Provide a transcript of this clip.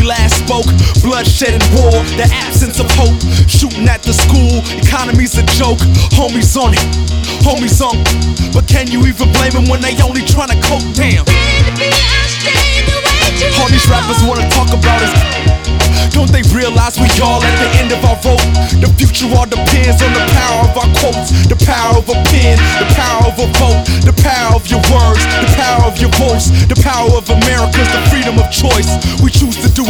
last spoke. Bloodshed and war, the absence of hope. Shooting at the school, economy's a joke. Homies on it, homies on. But can you even blame them when they only tryna cope? Damn. All these rappers wanna talk about us. Don't they realize we all at the end of our rope? The future all depends on the power of our quotes, the power of a pen, the power of a vote, the power of your words, the power of your voice, the power of America's the freedom of choice.